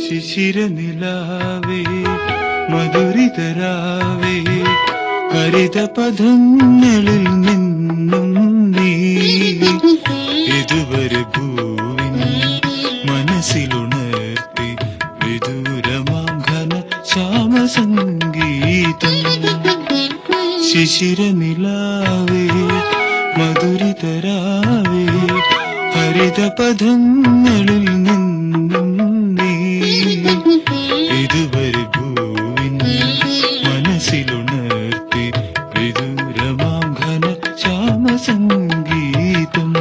ശിശിരനിലാവേ മധുരിതരാവേ ഹരിതപഥങ്ങളിൽ നിന്നും നീ ഇതുവരെ ഭൂവിൻ മനസ്സിലുണർത്തി വിദൂരമാം ഘന ശ്യാമസംഗീതം. ശിശിരനിലാവേ മധുരിതരാവേ ഹരിതപഥങ്ങളിൽ നിന്നും നീ ഇതുവരെ ഭൂവിൻ മനസ്സിലുണർത്തി വിദൂരമാം ഘന ശ്യാമസംഗീതം.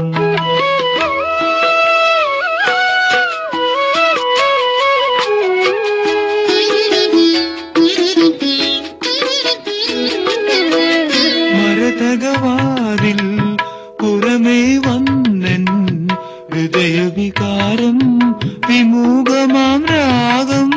മരതകവാതിൽ പുറമേ വന്നൻ ഹൃദയവികാരം വിമുഖമാം രാഗം.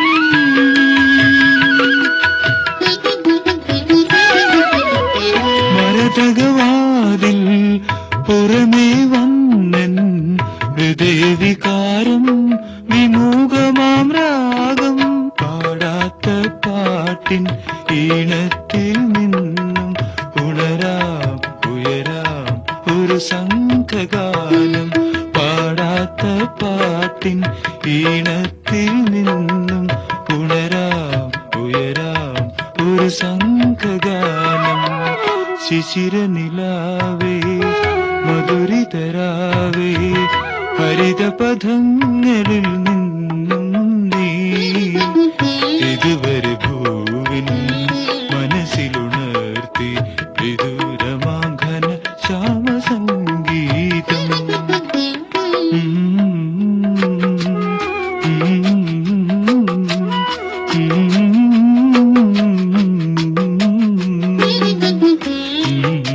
മരതകവാതിൽ പുറമേ വന്നൻ ഹൃദയവികാരം വിമുഖമാം രാഗം. പാടാത്ത പാട്ടിൻ ഈണത്തിൽ നിന്നും ഉണരാം ഉയരാം ഒരു സംഘഗാനം. പാടാത്ത പാട്ടിൻ ഈണത്തിൽ നിന്നും ഉണരാം ഉയരാം ഒരു സംഘഗാനം. ശിശിരനിലാവേ മധുരിതരാവേ ഹരിതപഥങ്ങളിൽ നിന്നും നീ ഇതുവരെ ഭൂവിൻ മനസ്സിലുണർത്തി വിദൂരമാം ഘന ശ്യാമസംഗീതം. Mm-hmm.